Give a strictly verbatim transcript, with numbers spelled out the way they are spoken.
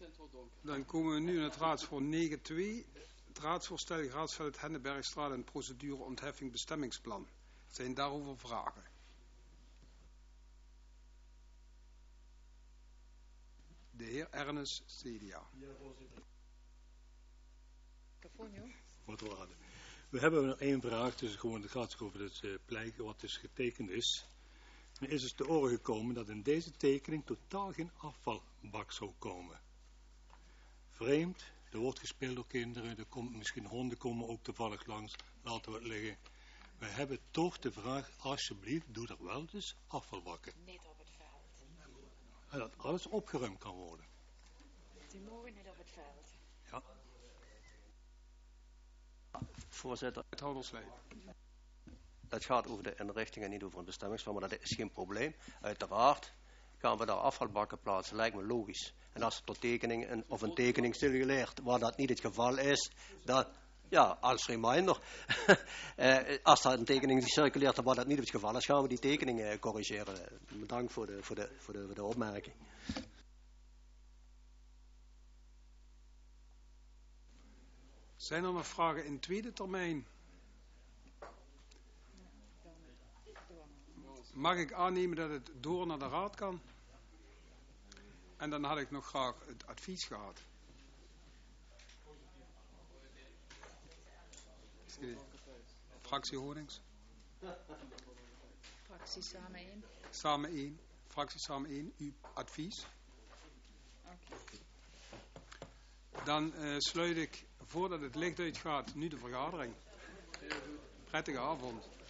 Dan komen we nu in het raadsvoorstel negen twee. Het raadsvoorstel Graatsveld Hennebergstraat en procedure ontheffing bestemmingsplan. Zijn daarover vragen? De heer Ernest, C D A. Ja, voorzitter. We hebben nog één vraag, dus gewoon, het gaat over het uh, plein wat dus getekend is. En is dus te oren gekomen dat in deze tekening totaal geen afvalbak zou komen. Vreemd, er wordt gespeeld door kinderen, er komt misschien honden komen ook toevallig langs, laten we het liggen. We hebben toch de vraag, alsjeblieft, doe er wel dus afvalbakken. Net op het veld. En dat alles opgeruimd kan worden. Die mogen net op het veld. Ja. Voorzitter, Het het gaat over de inrichting en niet over een bestemmingsplan, maar dat is geen probleem. Uiteraard gaan we daar afvalbakken plaatsen, lijkt me logisch. En als er tot tekening een, of een tekening circuleert waar dat niet het geval is, dan, ja, als reminder, eh, als er een tekening circuleert waar dat niet het geval is, gaan we die tekening eh, corrigeren. Bedankt voor de, voor de, voor de, voor de opmerking. Zijn er nog vragen in tweede termijn? Mag ik aannemen dat het door naar de raad kan? En dan had ik nog graag het advies gehad. Fractie Honings? Fractie samen één. Samen één. Fractie samen één. Uw advies? Oké. Dan uh, sluit ik, voordat het licht uitgaat, nu de vergadering. Prettige avond.